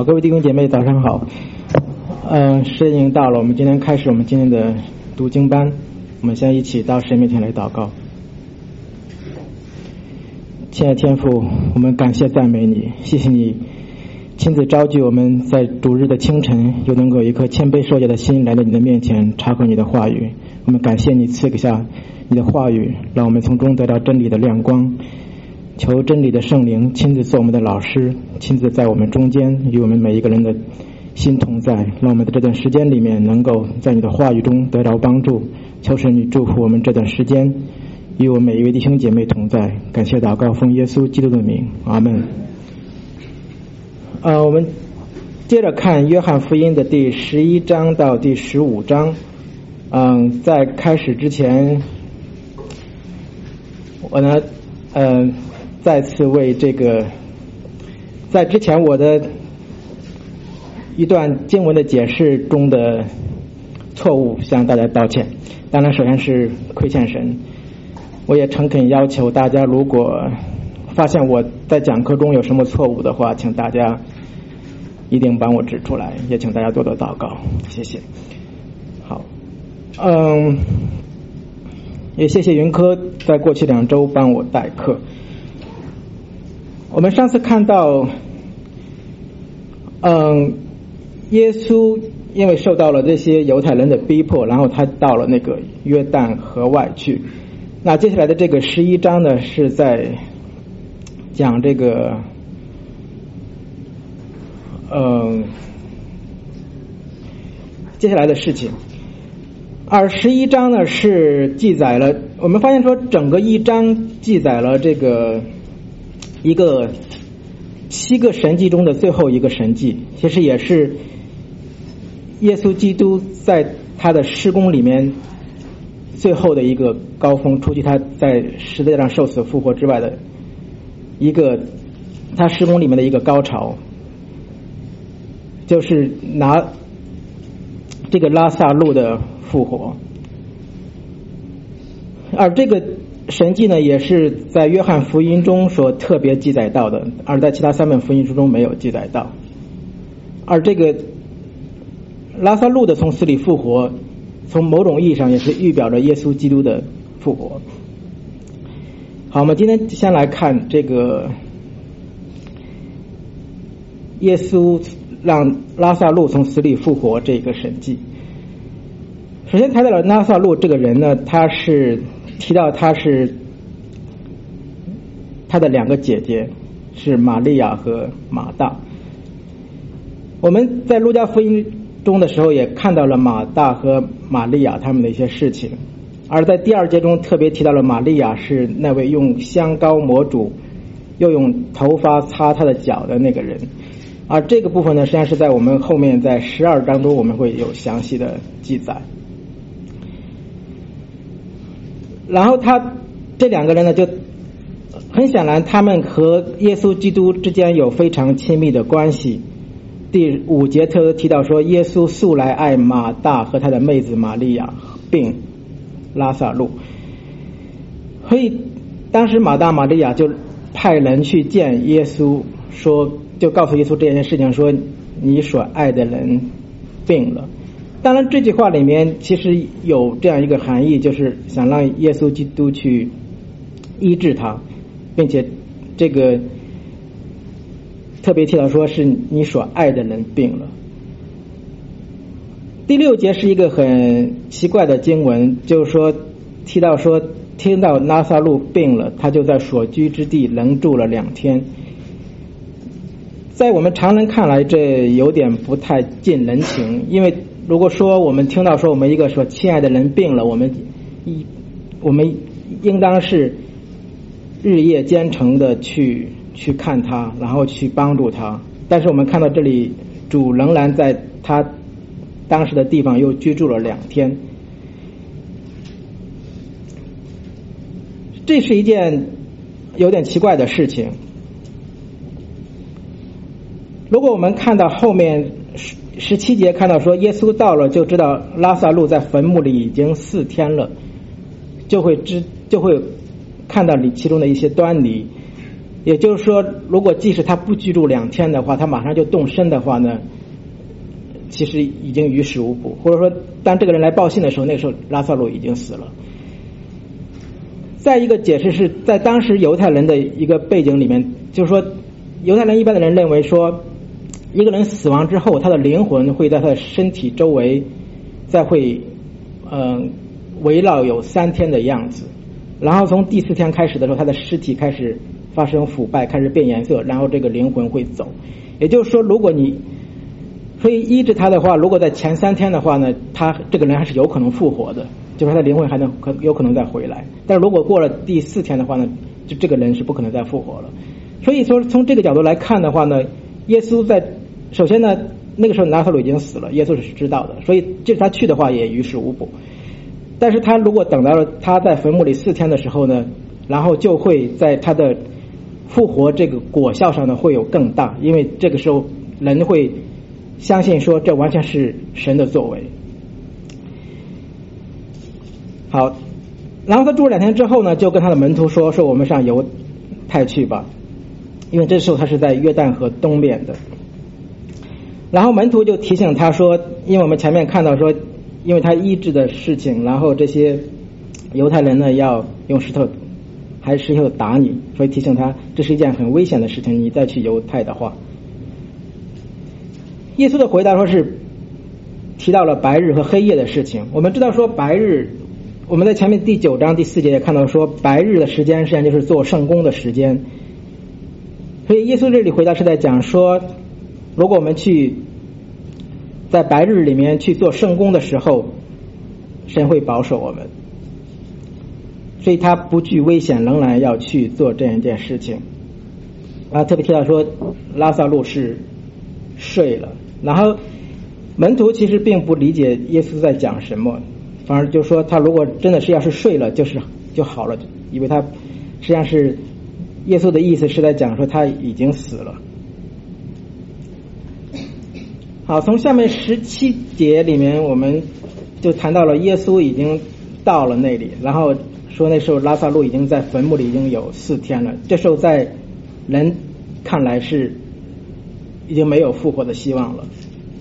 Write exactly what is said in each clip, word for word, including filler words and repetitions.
好，各位弟兄姐妹，早上好。嗯、呃，时间已经到了，我们今天开始我们今天的读经班。我们先一起到神面前来祷告。亲爱的天父，我们感谢赞美你，谢谢你亲自召集我们在主日的清晨，又能够有一颗谦卑受教的心来到你的面前查考你的话语。我们感谢你赐给下你的话语，让我们从中得到真理的亮光。求真理的圣灵亲自做我们的老师，亲自在我们中间与我们每一个人的心同在，让我们在这段时间里面能够在你的话语中得到帮助。求神你祝福我们这段时间，与我每一位弟兄姐妹同在。感谢祷告，奉耶稣基督的名，阿门。呃，我们接着看约翰福音的第十一章到第十五章。嗯，在开始之前，我呢，嗯、呃。再次为这个在之前我的一段经文的解释中的错误向大家道歉。当然首先是亏欠神，我也诚恳要求大家，如果发现我在讲课中有什么错误的话，请大家一定帮我指出来，也请大家多多祷告，谢谢。好，嗯，也谢谢云科在过去两周帮我代课。我们上次看到，嗯，耶稣因为受到了这些犹太人的逼迫，然后他到了那个约旦河外去。那接下来的这个十一章呢，是在讲这个，嗯，接下来的事情。而十一章呢，是记载了，我们发现说整个一章记载了这个一个七个神迹中的最后一个神迹，其实也是耶稣基督在他的施工里面最后的一个高峰，除去他在十字架上受死复活之外的一个他施工里面的一个高潮，就是拿这个拉撒路的复活。而这个神迹呢，也是在约翰福音中所特别记载到的，而在其他三本福音书中没有记载到。而这个拉撒路的从死里复活，从某种意义上也是预表着耶稣基督的复活。好，我们今天先来看这个耶稣让拉撒路从死里复活这个神迹。首先谈到了拉撒路这个人呢，他是提到他是他的两个姐姐，是玛利亚和马大。我们在路加福音中的时候也看到了马大和玛利亚他们的一些事情，而在第二节中特别提到了玛利亚是那位用香膏抹主又用头发擦他的脚的那个人。而这个部分呢，实际上是在我们后面在十二章中我们会有详细的记载。然后他这两个人呢，就很显然他们和耶稣基督之间有非常亲密的关系。第五节特别提到说，耶稣素来爱马大和他的妹子玛利亚，并拉撒路。所以当时马大玛利亚就派人去见耶稣，说就告诉耶稣这件事情，说你所爱的人病了。当然这句话里面其实有这样一个含义，就是想让耶稣基督去医治他，并且这个特别提到说是你所爱的人病了。第六节是一个很奇怪的经文，就是说提到说听到拉撒路病了，他就在所居之地仍住了两天。在我们常人看来这有点不太近人情，因为如果说我们听到说我们一个说亲爱的人病了，我们一我们应当是日夜兼程的去去看他，然后去帮助他。但是我们看到这里主仍然在他当时的地方又居住了两天，这是一件有点奇怪的事情。如果我们看到后面十七节看到说耶稣到了就知道拉撒路在坟墓里已经四天了，就会知就会看到里其中的一些端倪。 也就是说，如果即使他不居住两天的话，他马上就动身的话呢，其实已经于事无补。或者说，当这个人来报信的时候，那时候拉萨路已经死了。再一个解释是在当时犹太人的一个背景里面，就是说，犹太人一般的人认为说，一个人死亡之后，他的灵魂会在他的身体周围再会嗯、呃、围绕有三天的样子，然后从第四天开始的时候，他的尸体开始发生腐败，开始变颜色，然后这个灵魂会走。也就是说，如果你可以医治他的话，如果在前三天的话呢，他这个人还是有可能复活的，就是他的灵魂还能可有可能再回来。但是如果过了第四天的话呢，就这个人是不可能再复活了。所以说从这个角度来看的话呢，耶稣在首先呢，那个时候拉萨路已经死了，耶稣是知道的，所以就是他去的话也于事无补。但是他如果等到了他在坟墓里四天的时候呢，然后就会在他的复活这个果效上呢会有更大，因为这个时候人会相信说这完全是神的作为。好，然后他住了两天之后呢，就跟他的门徒说说我们上犹太去吧，因为这时候他是在约旦河东面的。然后门徒就提醒他说，因为我们前面看到说，因为他医治的事情，然后这些犹太人呢要用石头还是石头打你，所以提醒他这是一件很危险的事情，你再去犹太的话。耶稣的回答说是提到了白日和黑夜的事情。我们知道说白日，我们在前面第九章第四节也看到说白日的时间实际上就是做圣工的时间，所以耶稣这里回答是在讲说，如果我们去在白日里面去做圣工的时候，神会保守我们，所以他不惧危险，仍然要去做这样一件事情。啊，特别提到说拉萨路是睡了，然后门徒其实并不理解耶稣在讲什么，反而就说他如果真的是要是睡了就是就好了，因为他实际上是耶稣的意思是在讲说他已经死了。好，从下面十七节里面我们就谈到了耶稣已经到了那里，然后说那时候拉萨路已经在坟墓里已经有四天了，这时候在人看来是已经没有复活的希望了。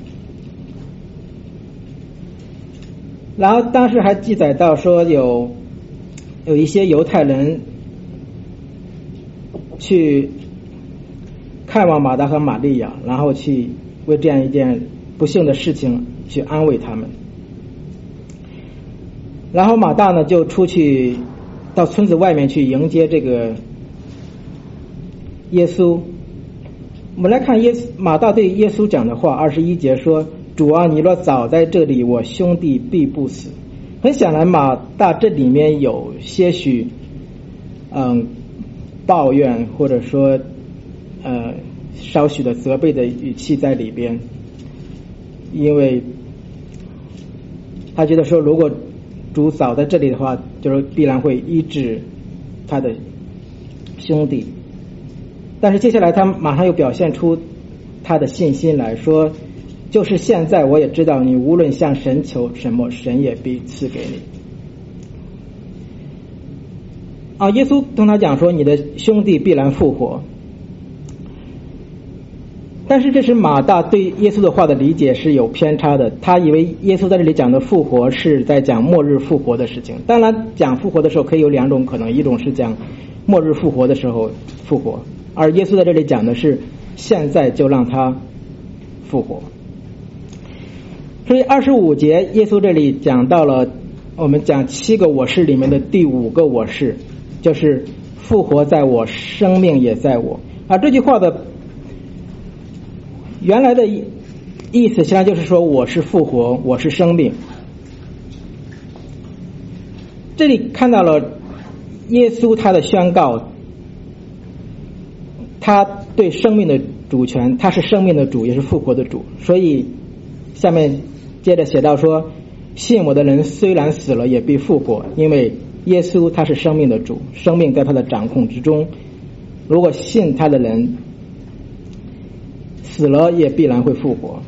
然后当时还记载到说有有一些犹太人去看望马大和玛利亚，然后去为这样一件不幸的事情去安慰他们。然后马大呢就出去到村子外面去迎接这个耶稣。我们来看耶稣马大对耶稣讲的话，二十一节说，主啊，你若早在这里，我兄弟必不死。很显然马大这里面有些许嗯抱怨，或者说呃少许的责备的语气在里边，因为他觉得说如果主早在这里的话，就是必然会医治他的兄弟。但是接下来他马上又表现出他的信心来说，就是现在我也知道你无论向神求什么，神也必赐给你。啊，耶稣跟他讲说你的兄弟必然复活。但是这是马大对耶稣的话的理解是有偏差的，他以为耶稣在这里讲的复活是在讲末日复活的事情。当然讲复活的时候可以有两种可能，一种是讲末日复活的时候复活，而耶稣在这里讲的是现在就让他复活。所以二十五节耶稣这里讲到了我们讲七个我是里面的第五个我是，就是复活在我，生命也在我。啊，这句话的原来的意思实际上就是说我是复活，我是生命。这里看到了耶稣他的宣告，他对生命的主权，他是生命的主，也是复活的主。所以下面接着写到说，信我的人虽然死了也必复活，因为耶稣他是生命的主，生命在他的掌控之中，如果信他的人死了也必然会复活。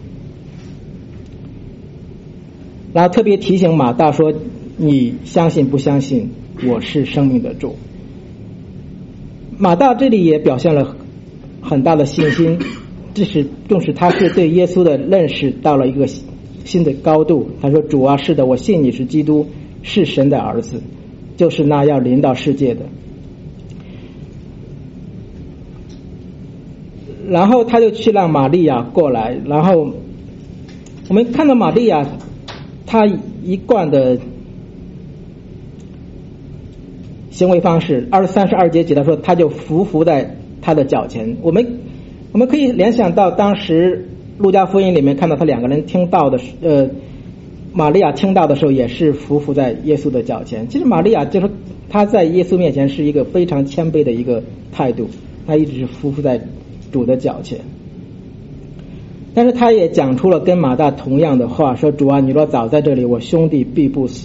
然后特别提醒马大说，你相信不相信我是生命的主。 马大这里也表现了很大的信心，这是正是他是对耶稣的认识到了一个新的高度。他说：“主啊，是的，我信你是基督，是神的儿子，就是那要临到世界的。”然后他就去让玛利亚过来，然后我们看到玛利亚她一贯的行为方式，二三十二节记他说，他就伏伏在他的脚前。我们我们可以联想到当时路加福音里面看到他两个人听到的，呃，玛利亚听到的时候也是伏伏在耶稣的脚前。其实玛利亚就是他在耶稣面前是一个非常谦卑的一个态度，他一直是伏伏在主的脚前。但是他也讲出了跟马大同样的话，说：“主啊，你若早在这里，我兄弟必不死。”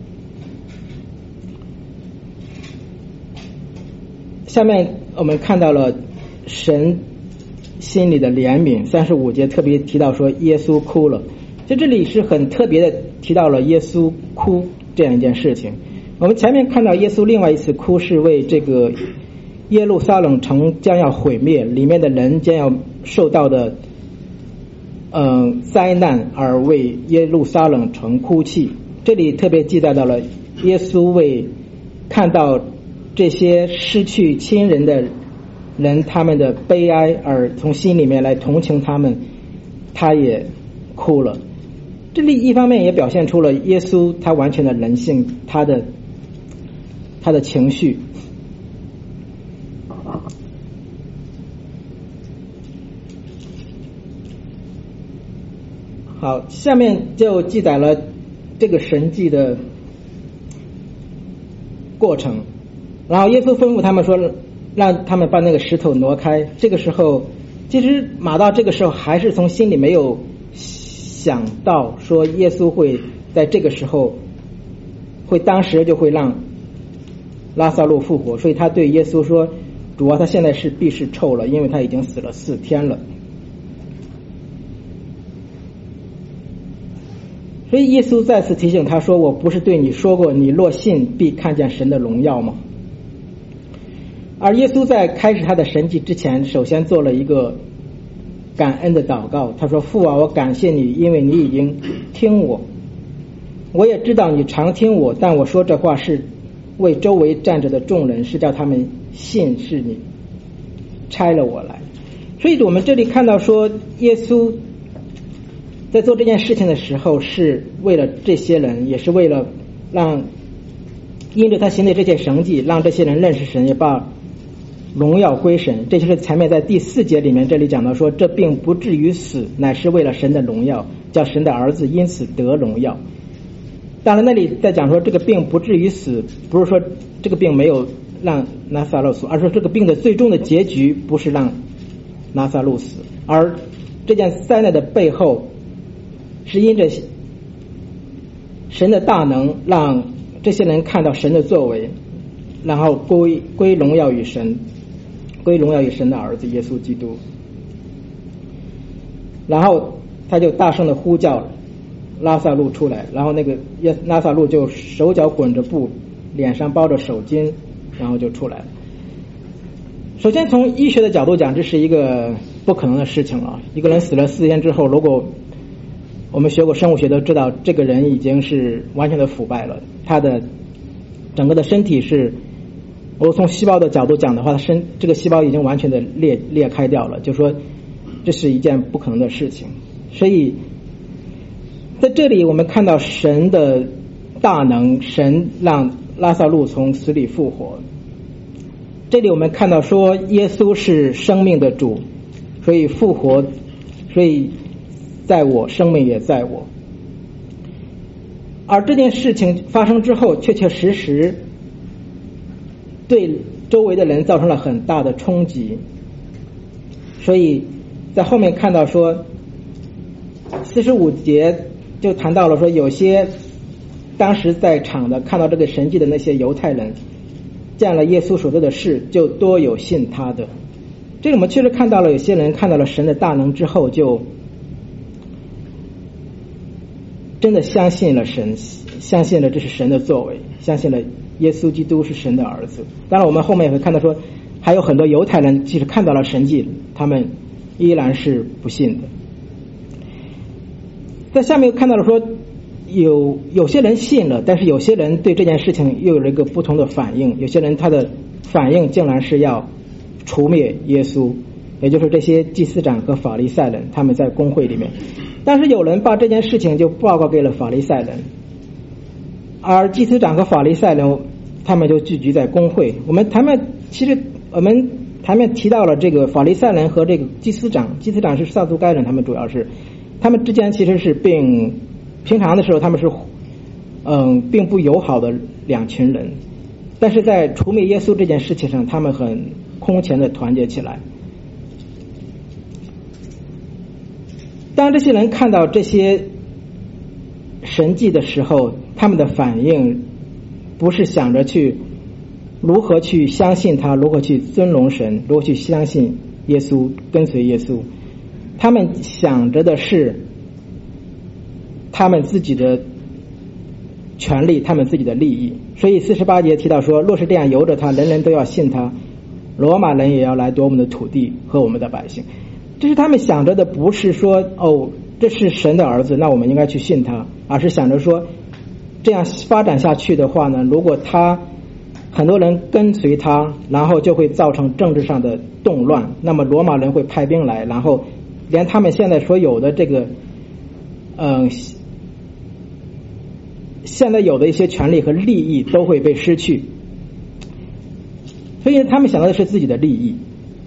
下面我们看到了神心里的怜悯，三十五节特别提到说耶稣哭了，在这里是很特别的提到了耶稣哭这样一件事情。我们前面看到耶稣另外一次哭是为这个耶路撒冷城将要毁灭，里面的人将要受到的嗯、呃、灾难而为耶路撒冷城哭泣。这里特别记载到了耶稣为看到这些失去亲人的人他们的悲哀而从心里面来同情他们，他也哭了。这里一方面也表现出了耶稣他完全的人性，他的他的情绪。好，下面就记载了这个神迹的过程。然后耶稣吩咐他们说，让他们把那个石头挪开。这个时候，其实马大这个时候还是从心里没有想到说耶稣会在这个时候会当时就会让拉撒路复活，所以他对耶稣说：“主啊，他现在是必是臭了，因为他已经死了四天了。”所以耶稣再次提醒他说：“我不是对你说过，你若信必看见神的荣耀吗？”而耶稣在开始他的神迹之前，首先做了一个感恩的祷告。他说：“父啊，我感谢你，因为你已经听我。我也知道你常听我，但我说这话是为周围站着的众人，是叫他们信是你差了我来。”所以我们这里看到说，耶稣在做这件事情的时候，是为了这些人，也是为了让因着他行的这些神迹，让这些人认识神，也把荣耀归神。这就是前面在第四节里面这里讲到说，这并不至于死，乃是为了神的荣耀，叫神的儿子因此得荣耀。当然那里在讲说这个病不至于死，不是说这个病没有让拿撒路死，而是说这个病的最终的结局不是让拿撒路死，而这件灾难的背后是因着神的大能，让这些人看到神的作为，然后归归荣耀于神，归荣耀于神的儿子耶稣基督。然后他就大声的呼叫拉撒路出来，然后那个拉撒路就手脚滚着布，脸上包着手巾，然后就出来了。首先从医学的角度讲，这是一个不可能的事情了。一个人死了四天之后，如果我们学过生物学都知道，这个人已经是完全的腐败了，他的整个的身体是，我从细胞的角度讲的话，身这个细胞已经完全的裂裂开掉了，就说这是一件不可能的事情。所以在这里我们看到神的大能，神让拉撒路从死里复活。这里我们看到说耶稣是生命的主，所以复活，所以在我，生命也在我。而这件事情发生之后，确确实实对周围的人造成了很大的冲击。所以在后面看到说四十五节就谈到了说，有些当时在场的看到这个神迹的那些犹太人，见了耶稣所做的事，就多有信他的。这个我们确实看到了，有些人看到了神的大能之后，就真的相信了神，相信了这是神的作为，相信了耶稣基督是神的儿子。当然我们后面也会看到说， 还有很多犹太人即使看到了神迹，他们依然是不信的。在下面看到了说有有些人信了，但是有些人对这件事情又有了一个不同的反应，有些人他的反应竟然是要除灭耶稣，也就是这些祭司长和法利赛人，他们在公会里面，但是有人把这件事情就报告给了法利赛人，而祭司长和法利赛人他们就聚集在公会。我们前面其实我们前面提到了这个法利赛人和这个祭司长，祭司长是撒都该人，他们主要是他们之间其实是并平常的时候他们是嗯并不友好的两群人，但是在除灭耶稣这件事情上，他们很空前的团结起来。当这些人看到这些神迹的时候，他们的反应不是想着去如何去相信他，如何去尊荣神，如何去相信耶稣，跟随耶稣，他们想着的是他们自己的权利，他们自己的利益。所以四十八节提到说，若是这样由着他，人人都要信他，罗马人也要来夺我们的土地和我们的百姓。这是他们想着的，不是说哦这是神的儿子，那我们应该去信他，而是想着说这样发展下去的话呢，如果他很多人跟随他，然后就会造成政治上的动乱，那么罗马人会派兵来，然后连他们现在所有的这个嗯、呃、现在有的一些权利和利益都会被失去，所以他们想到的是自己的利益。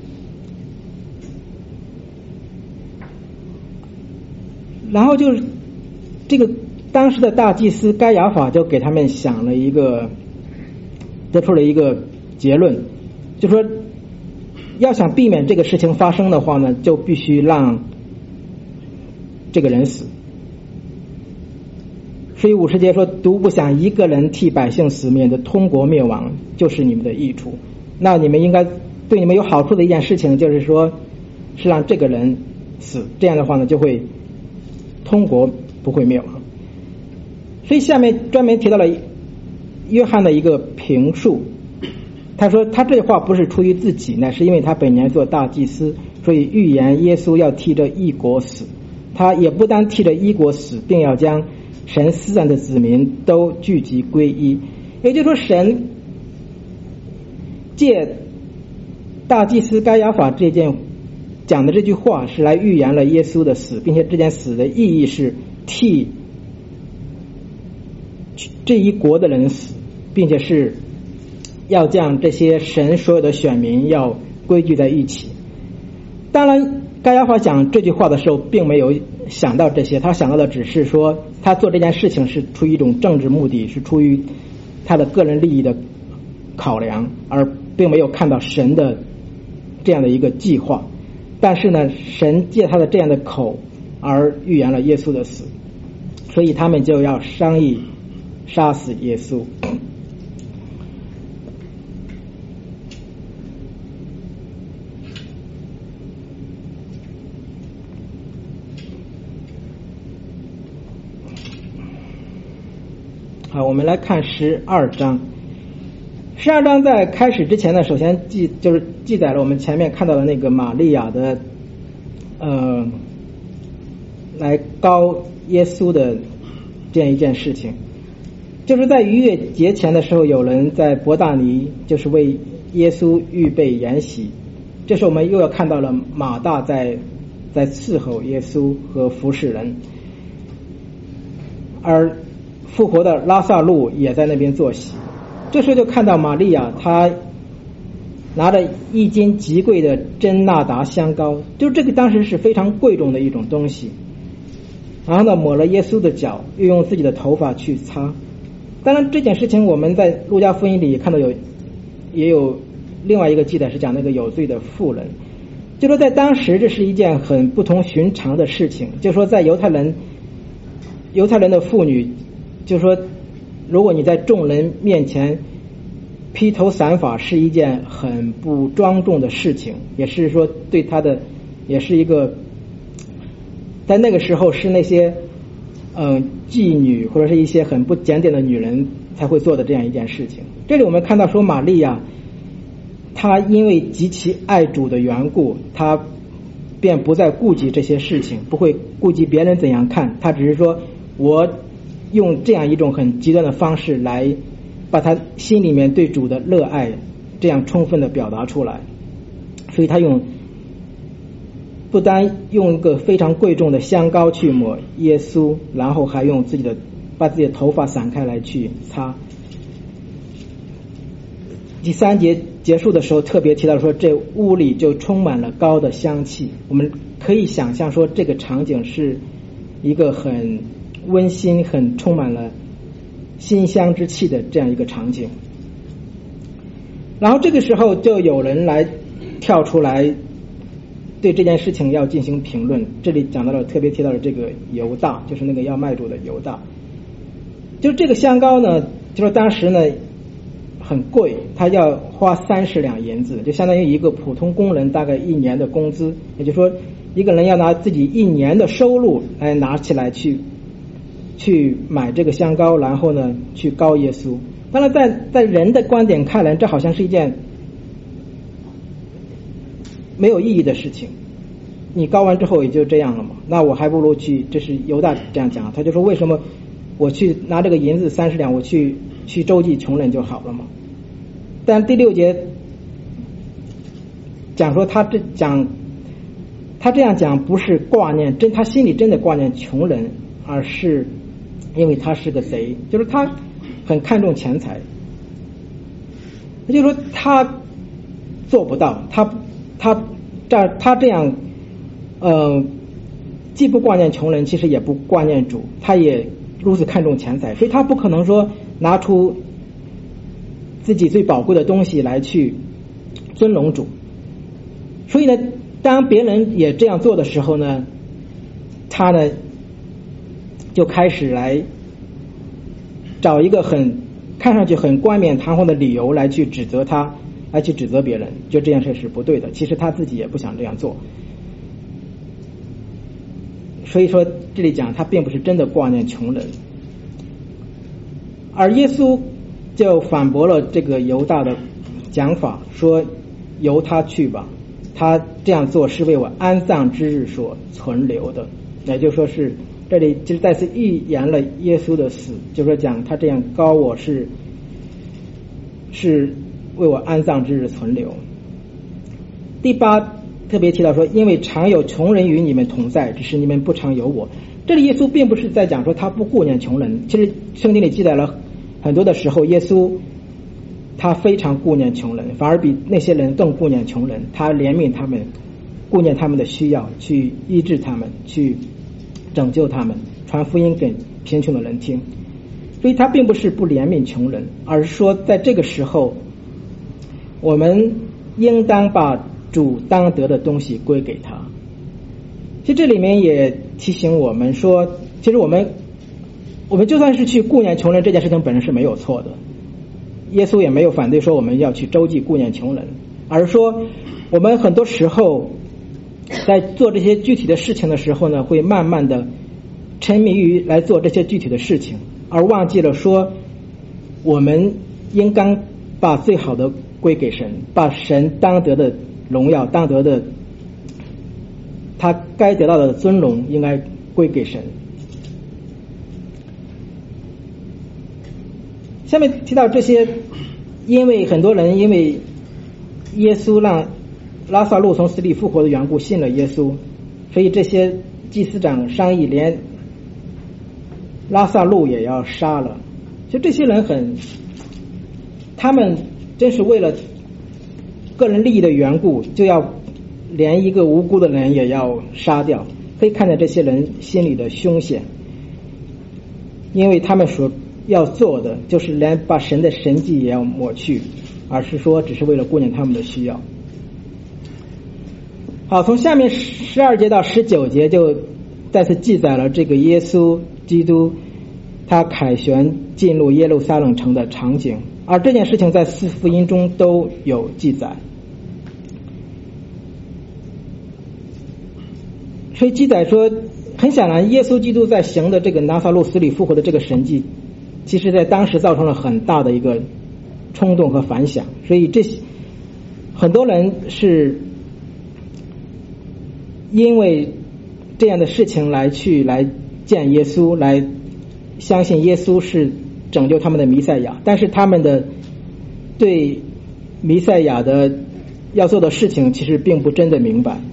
然后就是这个当时的大祭司该亚法就给他们想了一个，得出了一个结论，就说要想避免这个事情发生的话呢，就必须让这个人死。所以五十节说，独不想一个人替百姓死，免得通国灭亡，就是你们的益处。那你们应该对你们有好处的一件事情，就是说是让这个人死，这样的话呢就会通国不会灭亡。所以下面专门提到了约翰的一个评述，他说他这话不是出于自己，乃是因为他本年做大祭司，所以预言耶稣要替着一国死。他也不单替着一国死，并要将神思想的子民都聚集归一。也就是说，神借大祭司该亚法这件讲的这句话是来预言了耶稣的死，并且这件死的意义是替这一国的人死，并且是要将这些神所有的选民要归聚在一起。当然该亚法讲这句话的时候并没有想到这些，他想到的只是说他做这件事情是出于一种政治目的，是出于他的个人利益的考量，而并没有看到神的这样的一个计划。但是呢，神借他的这样的口而预言了耶稣的死，所以他们就要商议杀死耶稣。好，我们来看十二章。十二章在开始之前呢，首先记就是记载了我们前面看到的那个玛利亚的呃来膏耶稣的这样一件事情。就是在逾越节前的时候，有人在伯大尼就是为耶稣预备筵席，这时候我们又要看到了马大在在伺候耶稣和服侍人，而复活的拉撒路也在那边坐席。这时候就看到玛利亚，她拿着一斤极贵的真纳达香膏，就这个当时是非常贵重的一种东西，然后呢抹了耶稣的脚，又用自己的头发去擦。当然这件事情我们在路加福音里看到有也有另外一个记载是讲那个有罪的妇人，就说在当时这是一件很不同寻常的事情，就说在犹太人犹太人的妇女，就说如果你在众人面前披头散发是一件很不庄重的事情，也是说对他的也是一个在那个时候是那些嗯妓女或者是一些很不检点的女人才会做的这样一件事情。这里我们看到说玛利亚他因为极其爱主的缘故，他便不再顾及这些事情，不会顾及别人怎样看，他只是说我用这样一种很极端的方式来把他心里面对主的热爱这样充分的表达出来。所以他用不单用一个非常贵重的香膏去抹耶稣，然后还用自己的把自己的头发散开来去擦。第三节结束的时候特别提到说，这屋里就充满了膏的香气。我们可以想象说，这个场景是一个很温馨、很充满了馨香之气的这样一个场景。然后这个时候就有人来跳出来对这件事情要进行评论。这里讲到了，特别提到了这个犹大，就是那个要卖主的犹大。就是这个香膏呢，就是当时呢很贵，他要花三十两银子，就相当于一个普通工人大概一年的工资。也就是说，一个人要拿自己一年的收入来拿起来去去买这个香膏，然后呢去膏耶稣。当然在在人的观点看来，这好像是一件没有意义的事情，你膏完之后也就这样了嘛，那我还不如去，这是犹大这样讲，他就说为什么我去拿这个银子三十两，我去去周济穷人就好了嘛。但第六节讲说他这讲他这样讲不是挂念真，他心里真的挂念穷人，而是因为他是个贼，就是他很看重钱财。也就是说他做不到，他他这他这样呃既不挂念穷人，其实也不挂念主，他也如此看重钱财，所以他不可能说拿出自己最宝贵的东西来去尊荣主。所以呢，当别人也这样做的时候呢，他呢就开始来找一个很看上去很冠冕堂皇的理由来去指责他，来去指责别人，就这件事是不对的。其实他自己也不想这样做。所以说这里讲他并不是真的挂念穷人。而耶稣就反驳了这个犹大的讲法，说由他去吧，他这样做是为我安葬之日所存留的。也就是说是这里其实再次预言了耶稣的死，就是说讲他这样膏我是是为我安葬之日存留。第八特别提到说，因为常有穷人与你们同在，只是你们不常有我。这里耶稣并不是在讲说他不顾念穷人，其实圣经里记载了很多的时候，耶稣他非常顾念穷人，反而比那些人更顾念穷人，他怜悯他们，顾念他们的需要，去医治他们，去拯救他们，传福音给贫穷的人听。所以他并不是不怜悯穷人，而是说在这个时候我们应当把主当得的东西归给他。其实这里面也提醒我们说，其实我们我们就算是去顾念穷人，这件事情本身是没有错的，耶稣也没有反对说我们要去周济顾念穷人，而是说我们很多时候在做这些具体的事情的时候呢，会慢慢的沉迷于来做这些具体的事情，而忘记了说我们应当把最好的归给神，把神当得的荣耀，当得的他该得到的尊荣应该归给神。下面提到这些，因为很多人因为耶稣让拉撒路从死里复活的缘故信了耶稣，所以这些祭司长商议连拉撒路也要杀了。就这些人很，他们真是为了个人利益的缘故，就要连一个无辜的人也要杀掉。可以看见这些人心里的凶险，因为他们所要做的就是连把神的神迹也要抹去，而是说只是为了顾念他们的需要。好，从下面十二节到十九节就再次记载了这个耶稣基督他凯旋进入耶路撒冷城的场景，而这件事情在四福音中都有记载。所以记载说，很显然耶稣基督在行的这个拿撒路死里复活的这个神迹，其实在当时造成了很大的一个冲动和反响，所以这很多人是因为这样的事情来去来见耶稣，来相信耶稣是拯救他们的弥赛亚，但是他们的对弥赛亚的要做的事情其实并不真的明白。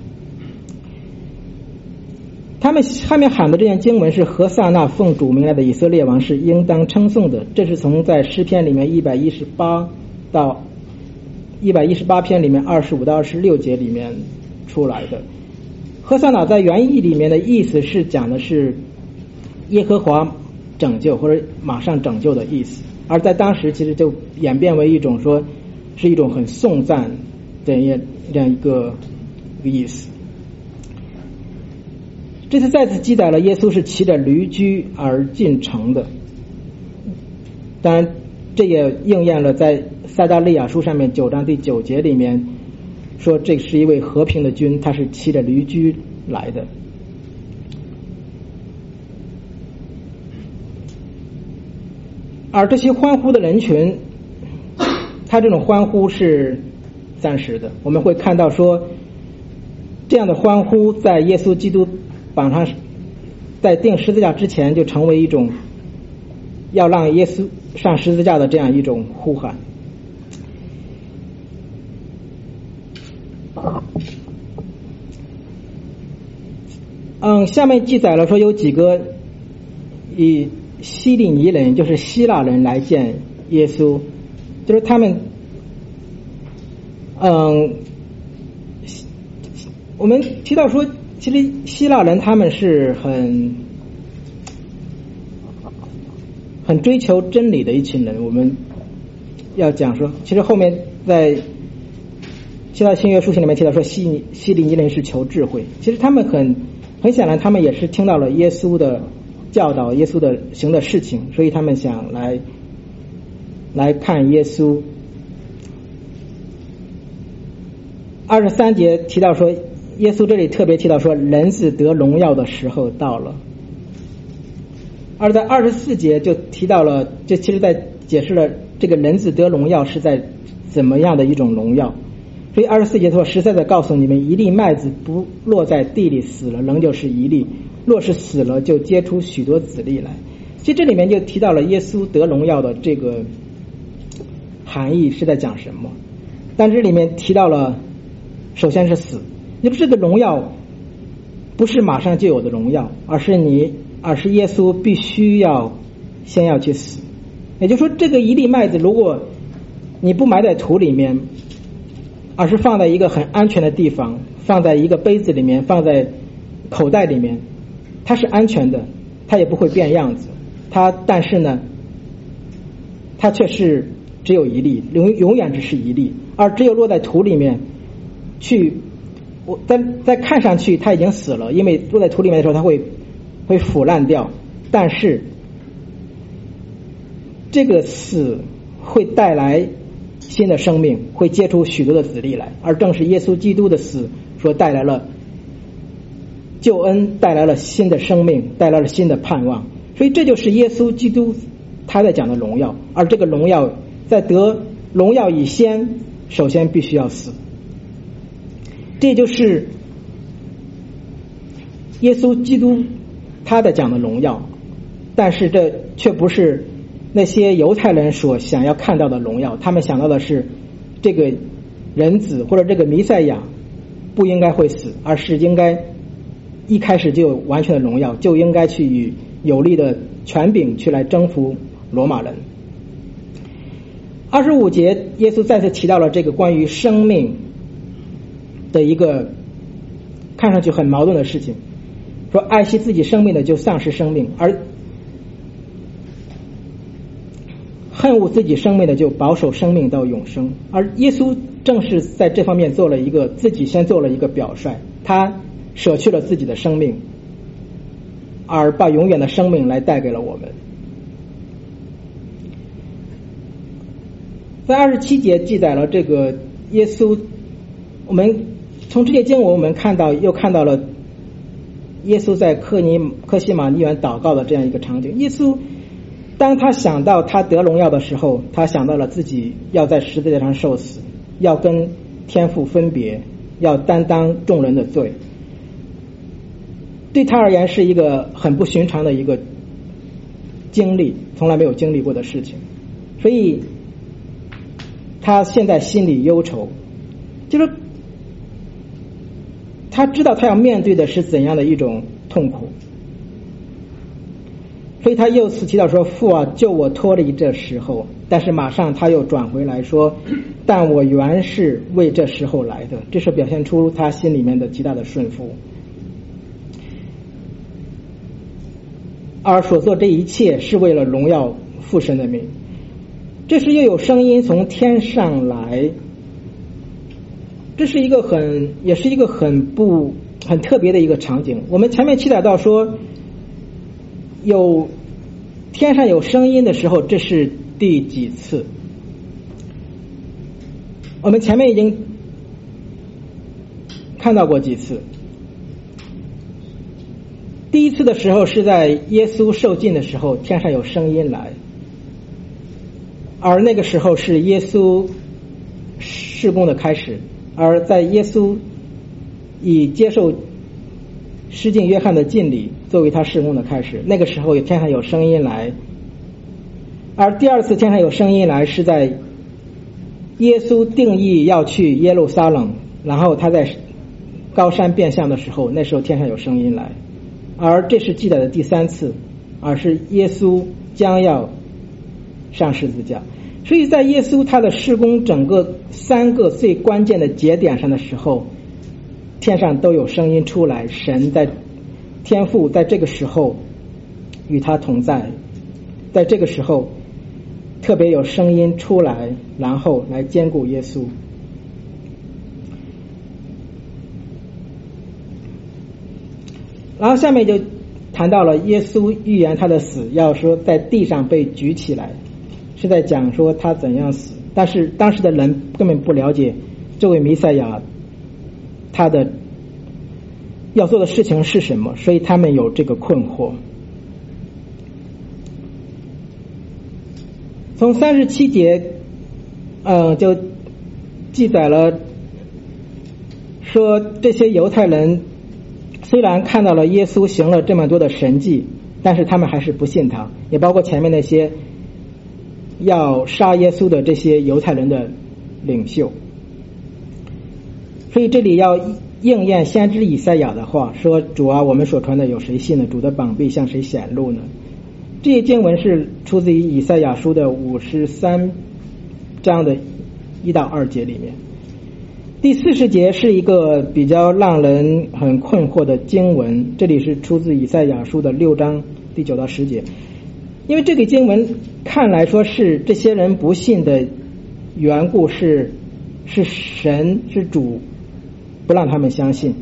他们下面喊的这件经文是何塞那奉主名来的以色列王是应当称颂的，这是从在诗篇里面一百一十八到一百一十八篇里面二十五到二十六节里面出来的。何塞那在原意里面的意思是讲的是耶和华拯救或者马上拯救的意思，而在当时其实就演变为一种说是一种很颂赞的这样一个意思。这次再次记载了耶稣是骑着驴驹而进城的，当然这也应验了在撒迦利亚书上面九章第九节里面说这是一位和平的君，他是骑着驴驹来的。而这些欢呼的人群，他这种欢呼是暂时的，我们会看到说这样的欢呼在耶稣基督绑上在钉十字架之前就成为一种要让耶稣上十字架的这样一种呼喊。嗯，下面记载了说有几个以希利尼人就是希腊人来见耶稣，就是他们嗯我们提到说其实希腊人他们是很很追求真理的一群人，我们要讲说其实后面在希腊新约书信里面提到说希希利尼人是求智慧，其实他们很很显然他们也是听到了耶稣的教导，耶稣的行的事情，所以他们想来来看耶稣。二十三节提到说耶稣这里特别提到说人子得荣耀的时候到了，而在二十四节就提到了，这其实在解释了这个人子得荣耀是在怎么样的一种荣耀。所以二十四节说实在的告诉你们，一粒麦子不落在地里死了仍旧是一粒，若是死了就结出许多子粒来。其实这里面就提到了耶稣得荣耀的这个含义是在讲什么，但这里面提到了首先是死，也不是这个荣耀不是马上就有的荣耀，而是你而是耶稣必须要先要去死。也就是说这个一粒麦子如果你不埋在土里面，而是放在一个很安全的地方，放在一个杯子里面，放在口袋里面，它是安全的，它也不会变样子，它但是呢它却是只有一粒，永永远只是一粒，而只有落在土里面去我在在看上去它已经死了，因为落在土里面的时候它会会腐烂掉，但是这个死会带来新的生命，会结出许多的子粒来，而正是耶稣基督的死所带来了救恩，带来了新的生命，带来了新的盼望。所以这就是耶稣基督他在讲的荣耀，而这个荣耀在得荣耀以先首先必须要死，这就是耶稣基督他在讲的荣耀。但是这却不是那些犹太人所想要看到的荣耀，他们想到的是这个人子或者这个弥赛亚不应该会死，而是应该一开始就有完全的荣耀，就应该去以有力的权柄去来征服罗马人。二十五节耶稣再次提到了这个关于生命的一个看上去很矛盾的事情，说爱惜自己生命的就丧失生命，而恨恶自己生命的就保守生命到永生。而耶稣正是在这方面做了一个自己先做了一个表率，他舍去了自己的生命，而把永远的生命来带给了我们。在二十七节记载了这个耶稣，我们从这些经文我们看到又看到了耶稣在克尼克西马尼园祷告的这样一个场景。耶稣当他想到他得荣耀的时候，他想到了自己要在十字架上受死，要跟天父分别，要担当众人的罪。对他而言是一个很不寻常的一个经历，从来没有经历过的事情，所以他现在心里忧愁，就是他知道他要面对的是怎样的一种痛苦，所以他又次祈祷说：父啊，救我脱离这时候。但是马上他又转回来说：但我原是为这时候来的。这是表现出他心里面的极大的顺服，而所做这一切是为了荣耀父神的名。这时又有声音从天上来，这是一个很也是一个很不很特别的一个场景。我们前面祈祷到说有天上有声音的时候，这是第几次？我们前面已经看到过几次。第一次的时候是在耶稣受浸的时候，天上有声音来，而那个时候是耶稣事工的开始，而在耶稣以接受施浸约翰的浸礼作为他事工的开始，那个时候天上有声音来。而第二次天上有声音来是在耶稣定义要去耶路撒冷，然后他在高山变相的时候，那时候天上有声音来。而这是记载的第三次，而是耶稣将要上十字架。所以在耶稣他的事工整个三个最关键的节点上的时候，天上都有声音出来，神在天父在这个时候与他同在，在这个时候特别有声音出来，然后来兼顾耶稣。然后下面就谈到了耶稣预言他的死，要说在地上被举起来，是在讲说他怎样死。但是当时的人根本不了解这位弥赛亚他的要做的事情是什么，所以他们有这个困惑。从三十七节呃，就记载了说这些犹太人虽然看到了耶稣行了这么多的神迹，但是他们还是不信他，也包括前面那些要杀耶稣的这些犹太人的领袖。所以这里要应验先知以赛亚的话，说主啊，我们所传的有谁信呢？主的膀臂向谁显露呢？这些经文是出自于以赛亚书的五十三章的一到二节里面。第四十节是一个比较让人很困惑的经文，这里是出自以赛亚书的六章第九到十节。因为这个经文看来说是这些人不信的缘故，是是神是主不让他们相信。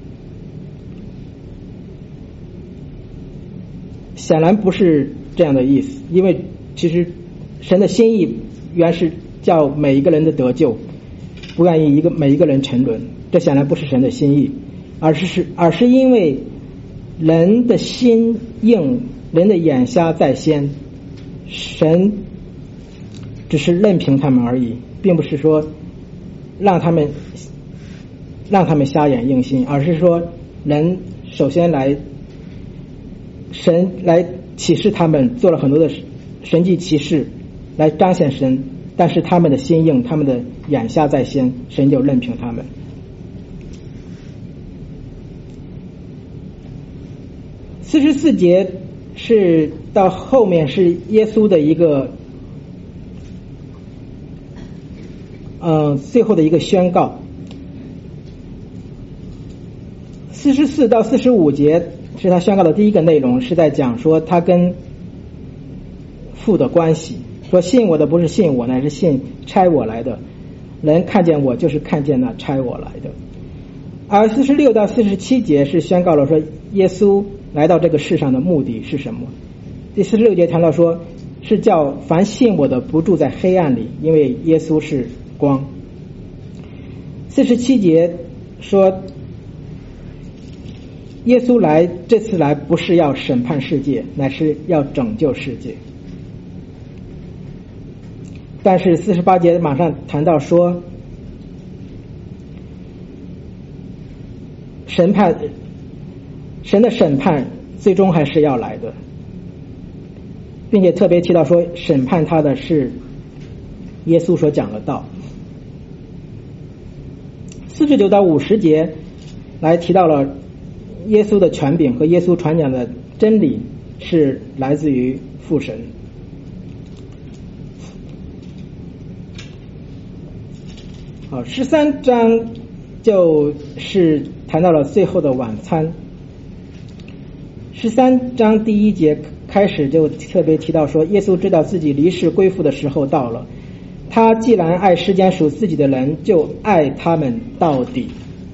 显然不是这样的意思，因为其实神的心意原是叫每一个人的得救，不愿意一个每一个人沉沦，这显然不是神的心意，而是是而是因为人的心硬，人的眼瞎在先，神只是任凭他们而已，并不是说让他们让他们瞎眼硬心，而是说人首先来神来启示他们，做了很多的神迹奇事来彰显神，但是他们的心硬，他们的眼瞎在先，神就任凭他们。四十四节是到后面是耶稣的一个呃最后的一个宣告。四十四到四十五节是他宣告的第一个内容，是在讲说他跟父的关系，说信我的不是信我，乃是信差我来的，人看见我就是看见那差我来的。而四十六到四十七节是宣告了说耶稣来到这个世上的目的是什么。第四十六节谈到说是叫凡信我的不住在黑暗里，因为耶稣是光。四十七节说耶稣来这次来不是要审判世界，乃是要拯救世界。但是四十八节马上谈到说审判，神的审判最终还是要来的，并且特别提到说审判他的是耶稣所讲的道。四十九到五十节来提到了耶稣的权柄和耶稣传讲的真理是来自于父神。好，十三章就是谈到了最后的晚餐。十三章第一节开始就特别提到说，耶稣知道自己离世归父的时候到了，他既然爱世间属自己的人，就爱他们到底。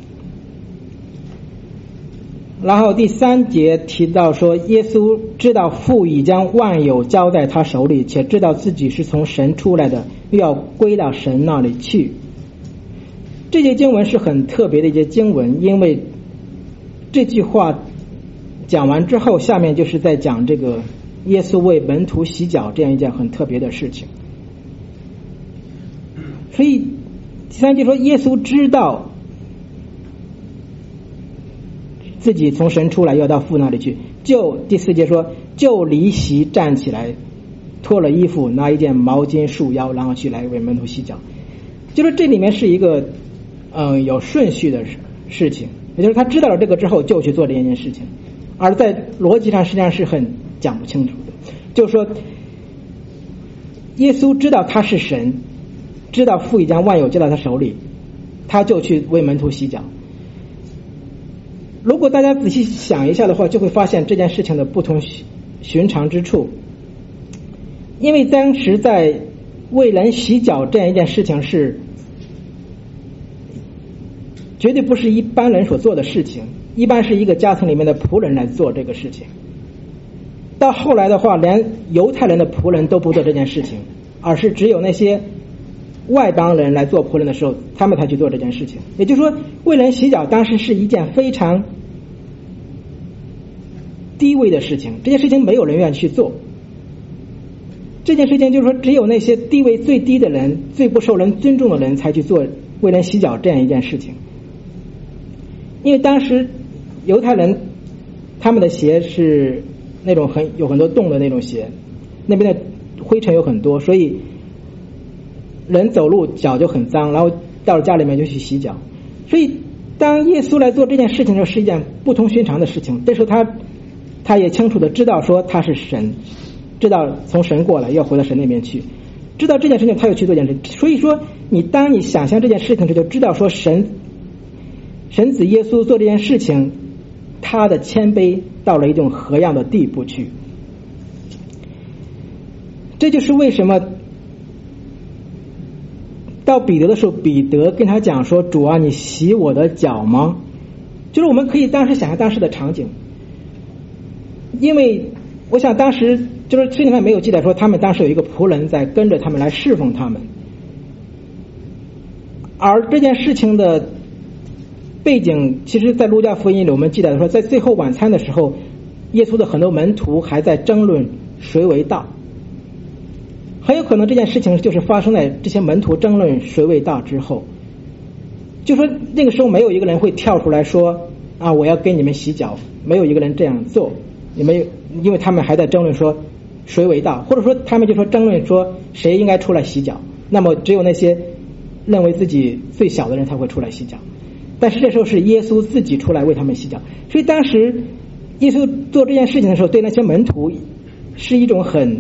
然后第三节提到说，耶稣知道父已将万有交在他手里，且知道自己是从神出来的，又要归到神那里去。这节经文是很特别的一节经文，因为这句话讲完之后，下面就是在讲这个耶稣为门徒洗脚这样一件很特别的事情。所以第三节说耶稣知道自己从神出来要到父那里去，就第四节说就离席站起来，脱了衣服，拿一件毛巾束腰，然后去来为门徒洗脚。就是这里面是一个嗯有顺序的事情，也就是他知道了这个之后就去做这件事情，而在逻辑上实际上是很讲不清楚的。就是说耶稣知道他是神，知道父已将万有交到他手里，他就去为门徒洗脚。如果大家仔细想一下的话，就会发现这件事情的不同寻常之处。因为当时在为人洗脚这样一件事情是绝对不是一般人所做的事情，一般是一个家庭里面的仆人来做这个事情。到后来的话，连犹太人的仆人都不做这件事情，而是只有那些外邦人来做仆人的时候，他们才去做这件事情。也就是说，为人洗脚当时是一件非常低微的事情，这件事情没有人愿意去做。这件事情就是说，只有那些地位最低的人、最不受人尊重的人才去做为人洗脚这样一件事情。因为当时犹太人他们的鞋是那种很有很多洞的那种鞋，那边的灰尘有很多，所以人走路脚就很脏，然后到了家里面就去洗脚。所以当耶稣来做这件事情的时候，是一件不同寻常的事情。这时候他他也清楚的知道说他是神，知道从神过来要回到神那边去，知道这件事情他又去做这件事。所以说你当你想象这件事情时，就知道说神神子耶稣做这件事情，他的谦卑到了一种何样的地步去。这就是为什么到彼得的时候，彼得跟他讲说，主啊，你洗我的脚吗？就是我们可以当时想象当时的场景，因为我想当时就是圣经上没有记载说他们当时有一个仆人在跟着他们来侍奉他们，而这件事情的背景其实在路加福音里我们记载说，在最后晚餐的时候，耶稣的很多门徒还在争论谁为大。很有可能这件事情就是发生在这些门徒争论谁为大之后，就说那个时候没有一个人会跳出来说啊，我要给你们洗脚，没有一个人这样做。你们因为他们还在争论说谁为大，或者说他们就说争论说谁应该出来洗脚，那么只有那些认为自己最小的人才会出来洗脚。但是这时候是耶稣自己出来为他们洗脚，所以当时耶稣做这件事情的时候，对那些门徒是一种很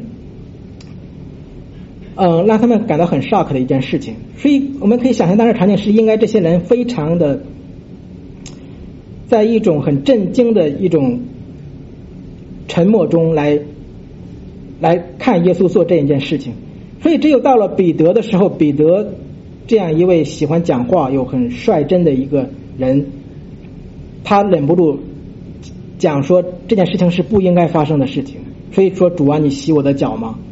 嗯，让他们感到很 shock 的一件事情。所以我们可以想象当时场景是应该这些人非常的在一种很震惊的一种沉默中来来看耶稣做这一件事情。所以只有到了彼得的时候，彼得这样一位喜欢讲话又很率真的一个人，他忍不住讲说这件事情是不应该发生的事情，所以说主啊，你洗我的脚吗？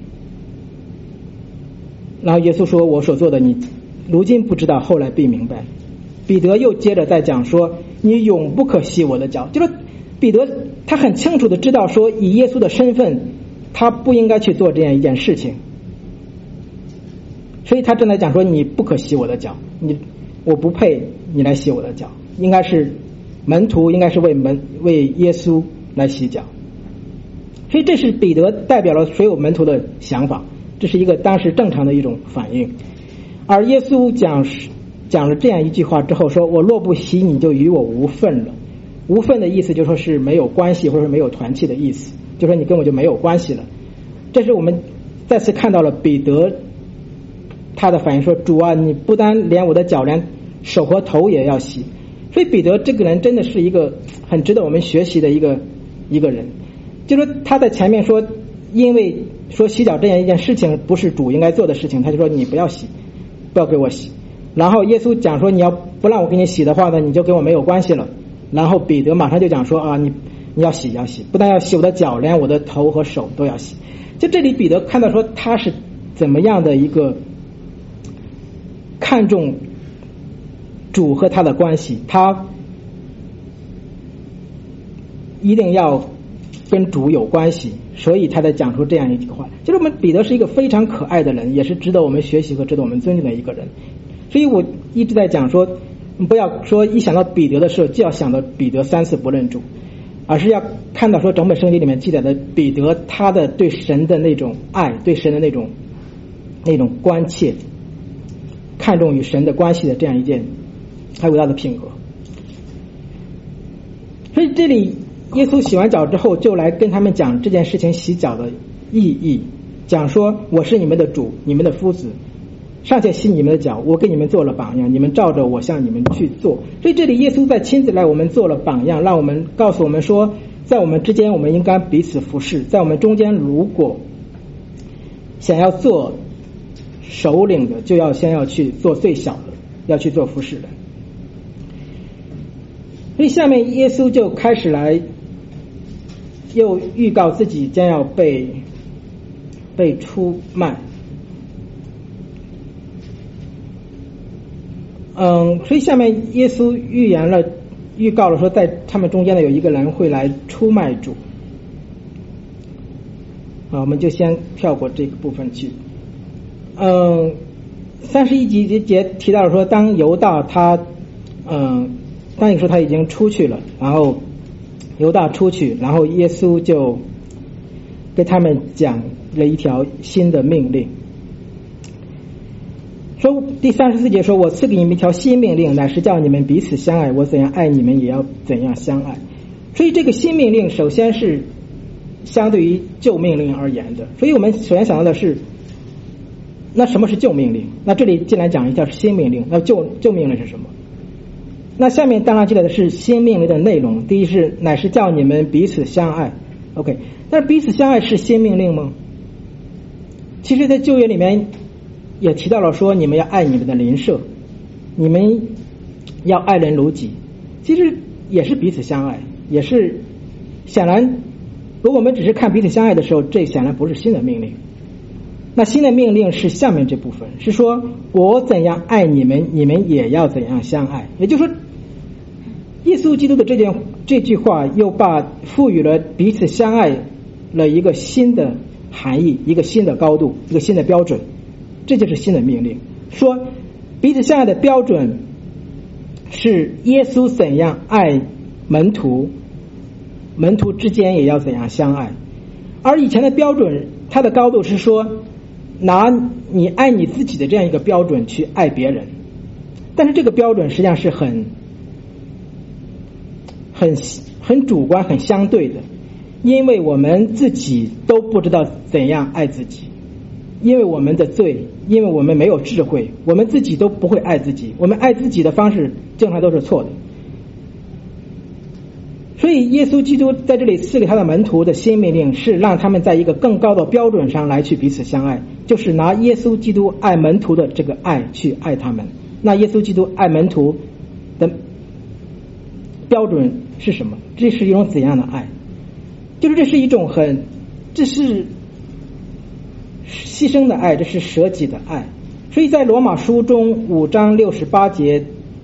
然后耶稣说，我所做的你如今不知道，后来必明白。彼得又接着再讲说，你永不可洗我的脚。就是彼得他很清楚的知道说，以耶稣的身份他不应该去做这样一件事情，所以他正在讲说，你不可洗我的脚，你我不配你来洗我的脚，应该是门徒应该是为门为耶稣来洗脚。所以这是彼得代表了所有门徒的想法，这是一个当时正常的一种反应。而耶稣讲讲了这样一句话之后说，我若不洗你就与我无份了。无份的意思就说是没有关系或者没有团契的意思，就说你跟我就没有关系了。这是我们再次看到了彼得他的反应，说主啊，你不单连我的脚连手和头也要洗。所以彼得这个人真的是一个很值得我们学习的一个一个人，就说他在前面说因为说洗脚这样一件事情不是主应该做的事情，他就说你不要洗，不要给我洗。然后耶稣讲说你要不让我给你洗的话呢，你就跟我没有关系了。然后彼得马上就讲说啊，你你要洗要洗，不但要洗我的脚，连我的头和手都要洗。就这里彼得看到说他是怎么样的一个看重主和他的关系，他一定要跟主有关系，所以他才讲出这样一句话。就是我们彼得是一个非常可爱的人，也是值得我们学习和值得我们尊敬的一个人。所以我一直在讲说，不要说一想到彼得的时候就要想到彼得三次不认主，而是要看到说整本圣经里面记载的彼得他的对神的那种爱，对神的那种那种关切，看重与神的关系的这样一件太伟大的品格。所以这里耶稣洗完脚之后就来跟他们讲这件事情洗脚的意义，讲说我是你们的主，你们的夫子，尚且洗你们的脚，我给你们做了榜样，你们照着我向你们去做。所以这里耶稣在亲自来我们做了榜样，让我们告诉我们说在我们之间我们应该彼此服侍，在我们中间如果想要做首领的就要先要去做最小的，要去做服侍的。所以下面耶稣就开始来又预告自己将要被被出卖。嗯，所以下面耶稣预言了预告了说在他们中间的有一个人会来出卖主。啊，我们就先跳过这个部分去。嗯，三十一节节提到了说当犹大他嗯当你说他已经出去了，然后犹大出去，然后耶稣就跟他们讲了一条新的命令，说第三十四节说我赐给你们一条新命令，乃是叫你们彼此相爱，我怎样爱你们也要怎样相爱。所以这个新命令首先是相对于旧命令而言的，所以我们首先想到的是那什么是旧命令，那这里进来讲一下是新命令，那旧旧命令是什么。那下面当然记载的是新命令的内容，第一是乃是叫你们彼此相爱。 OK， 但是彼此相爱是新命令吗？其实在旧约里面也提到了说你们要爱你们的邻舍，你们要爱人如己，其实也是彼此相爱，也是显然如果我们只是看彼此相爱的时候，这显然不是新的命令。那新的命令是下面这部分，是说我怎样爱你们，你们也要怎样相爱。也就是说耶稣基督的这件这句话又把赋予了彼此相爱了一个新的含义，一个新的高度，一个新的标准，这就是新的命令。说彼此相爱的标准是耶稣怎样爱门徒，门徒之间也要怎样相爱。而以前的标准它的高度是说拿你爱你自己的这样一个标准去爱别人，但是这个标准实际上是很很很主观很相对的，因为我们自己都不知道怎样爱自己，因为我们的罪，因为我们没有智慧，我们自己都不会爱自己，我们爱自己的方式经常都是错的。所以耶稣基督在这里赐给他的门徒的新命令是让他们在一个更高的标准上来去彼此相爱，就是拿耶稣基督爱门徒的这个爱去爱他们。那耶稣基督爱门徒的标准是什么？这是一种怎样的爱？就是这是一种很这是牺牲的爱，这是舍己的爱。所以在罗马书中五章六十八节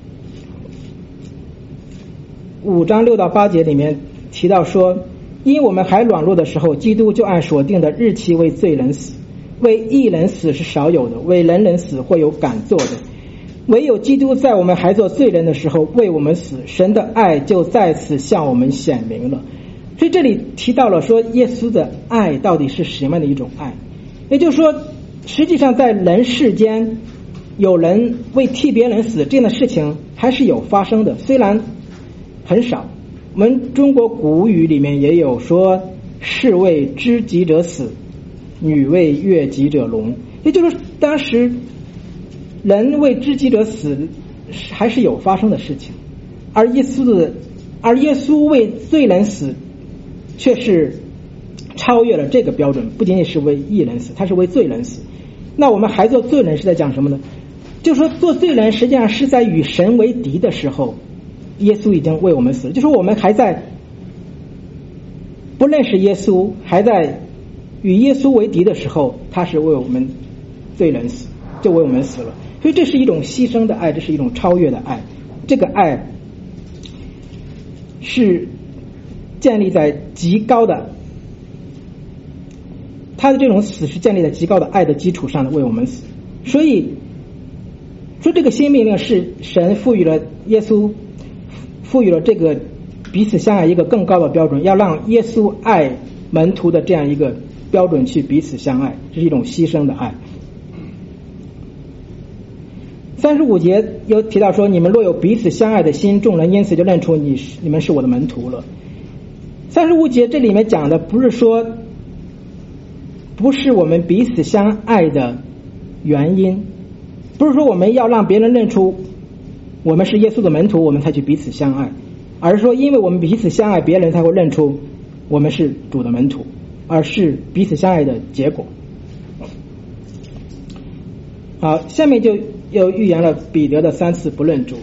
五章六到八节里面提到说，因我们还软弱的时候，基督就按所定的日期为罪人死，为义人死是少有的，为人人死或有敢做的。 唯有基督在我们还做罪人的时候为我们死，神的爱就在此向我们显明了。所以这里提到了说耶稣的爱到底是什么样的一种爱，也就是说实际上在人世间有人为替别人死这样的事情还是有发生的，虽然很少。我们中国古语里面也有说士为知己者死，女为悦己者容，也就是当时人为知己者死还是有发生的事情，而耶稣的而耶稣为罪人死却是超越了这个标准，不仅仅是为义人死，他是为罪人死。那我们还做罪人是在讲什么呢？就是说做罪人实际上是在与神为敌的时候，耶稣已经为我们死了。就是我们还在不认识耶稣，还在与耶稣为敌的时候，他是为我们罪人死，就为我们死了。所以这是一种牺牲的爱，这是一种超越的爱。这个爱是建立在极高的，他的这种死是建立在极高的爱的基础上的为我们死。所以说这个新命令是神赋予了耶稣赋予了这个彼此相爱一个更高的标准，要让耶稣爱门徒的这样一个标准去彼此相爱，这是一种牺牲的爱。三十五节有提到说，你们若有彼此相爱的心，众人因此就认出你你们是我的门徒了。三十五节这里面讲的不是说不是我们彼此相爱的原因，不是说我们要让别人认出我们是耶稣的门徒我们才去彼此相爱，而是说因为我们彼此相爱，别人才会认出我们是主的门徒，而是彼此相爱的结果。好，下面就又预言了彼得的三次不认主。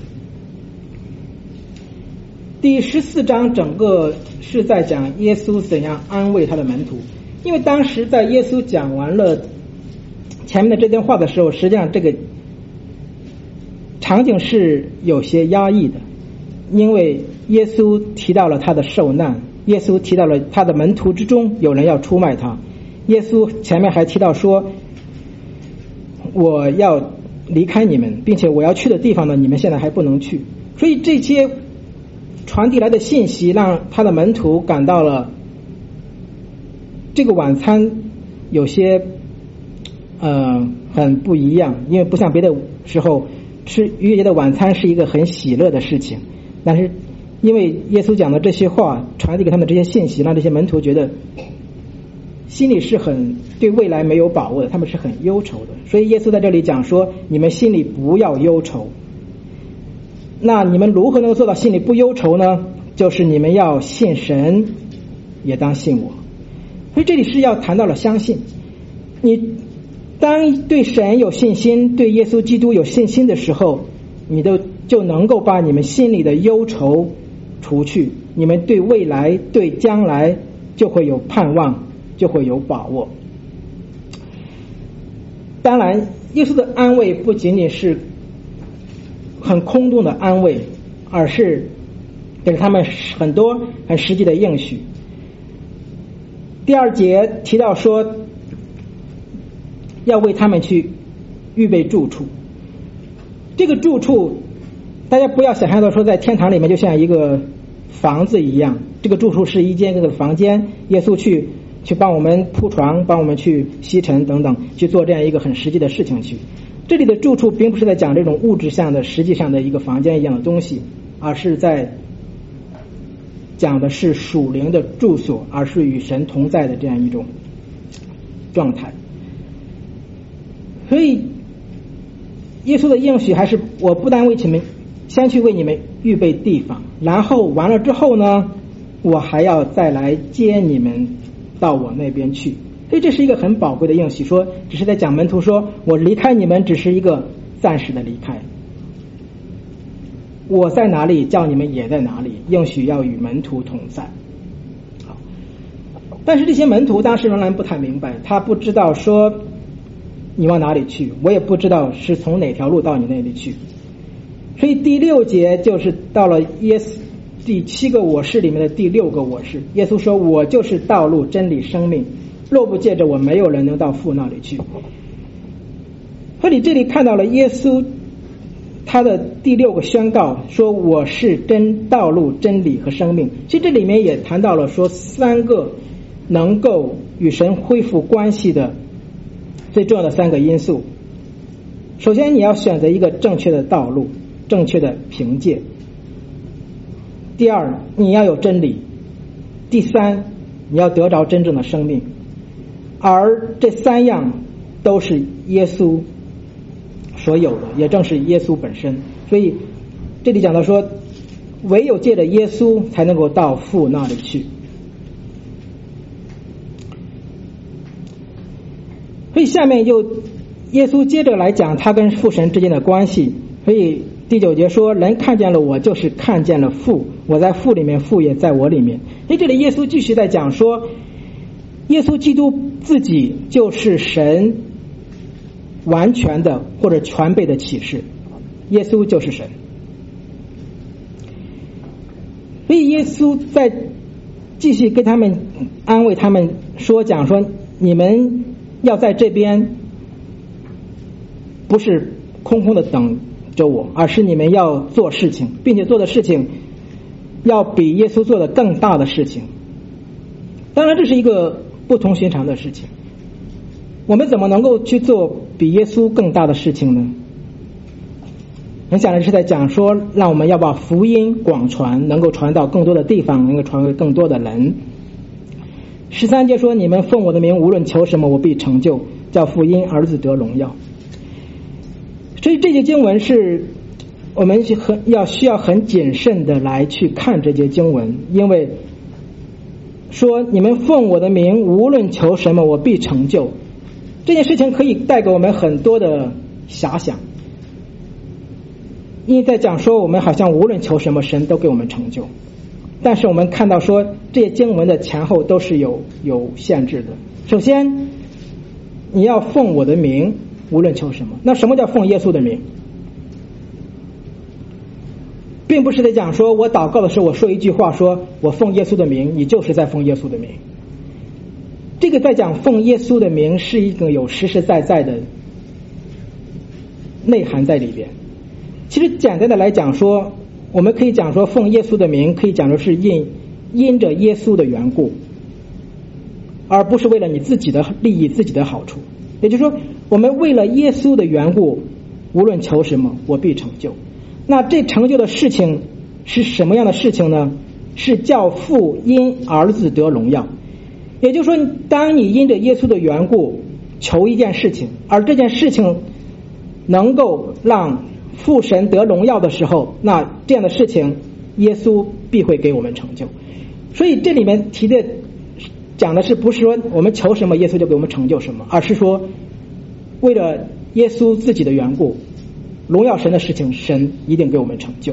第十四章整个是在讲耶稣怎样安慰他的门徒，因为当时在耶稣讲完了前面的这段话的时候，实际上这个场景是有些压抑的，因为耶稣提到了他的受难，耶稣提到了他的门徒之中有人要出卖他，耶稣前面还提到说我要离开你们，并且我要去的地方呢，你们现在还不能去。所以这些传递来的信息让他的门徒感到了这个晚餐有些呃很不一样，因为不像别的时候吃逾越节的晚餐是一个很喜乐的事情，但是因为耶稣讲的这些话传递给他们这些信息，让这些门徒觉得心里是很对未来没有把握的，他们是很忧愁的。所以耶稣在这里讲说，你们心里不要忧愁。那你们如何能够做到心里不忧愁呢？就是你们要信神，也当信我。所以这里是要谈到了相信。你当对神有信心，对耶稣基督有信心的时候，你都就能够把你们心里的忧愁除去，你们对未来对将来就会有盼望，就会有把握。当然耶稣的安慰不仅仅是很空洞的安慰，而是给他们很多很实际的应许。第二节提到说要为他们去预备住处，这个住处大家不要想象到说在天堂里面就像一个房子一样，这个住处是一间这个房间，耶稣去去帮我们铺床，帮我们去吸尘等等，去做这样一个很实际的事情去。这里的住处并不是在讲这种物质上的实际上的一个房间一样的东西，而是在讲的是属灵的住所，而是与神同在的这样一种状态。所以耶稣的应许还是我不但为你们先去为你们预备地方，然后完了之后呢，我还要再来接你们到我那边去。所以这是一个很宝贵的应许，说只是在讲门徒说我离开你们只是一个暂时的离开，我在哪里叫你们也在哪里，应许要与门徒同在。好，但是这些门徒当时仍然不太明白，他不知道说你往哪里去，我也不知道是从哪条路到你那里去。所以第六节就是到了耶稣第七个我是里面的第六个我是，耶稣说我就是道路真理生命，若不借着我没有人能到父那里去。所以这里看到了耶稣他的第六个宣告说我是真道路真理和生命。其实这里面也谈到了说三个能够与神恢复关系的最重要的三个因素。首先你要选择一个正确的道路，正确的凭借。第二，你要有真理。第三，你要得着真正的生命。而这三样都是耶稣所有的，也正是耶稣本身。所以这里讲到说唯有借着耶稣才能够到父那里去。所以下面就耶稣接着来讲他跟父神之间的关系。所以第九节说人看见了我就是看见了父，我在父里面，父也在我里面。所以这里耶稣继续在讲说耶稣基督自己就是神完全的或者全备的启示，耶稣就是神。所以耶稣在继续跟他们安慰他们说讲说你们要在这边不是空空的等着我，而是你们要做事情，并且做的事情要比耶稣做的更大的事情。当然这是一个不同寻常的事情，我们怎么能够去做比耶稣更大的事情呢？很显然是在讲说让我们要把福音广传，能够传到更多的地方，能够传给更多的人。十三节说你们奉我的名无论求什么我必成就，叫父因儿子得荣耀。所以这些经文是我们很要需要很谨慎的来去看这些经文，因为说你们奉我的名无论求什么我必成就，这件事情可以带给我们很多的遐想。因为在讲说我们好像无论求什么神都给我们成就，但是我们看到说这些经文的前后都是有有限制的。首先你要奉我的名无论求什么，那什么叫奉耶稣的名？并不是在讲说我祷告的时候我说一句话说我奉耶稣的名，你就是在奉耶稣的名。这个在讲奉耶稣的名是一个有实实在在的内涵在里边。其实简单的来讲说，我们可以讲说奉耶稣的名可以讲说是因因着耶稣的缘故，而不是为了你自己的利益自己的好处。也就是说我们为了耶稣的缘故无论求什么我必成就。那这成就的事情是什么样的事情呢？是叫父因儿子得荣耀。也就是说当你因着耶稣的缘故求一件事情，而这件事情能够让父神得荣耀的时候，那这样的事情耶稣必会给我们成就。所以这里面提的讲的是不是说我们求什么耶稣就给我们成就什么，而是说为了耶稣自己的缘故荣耀神的事情神一定给我们成就。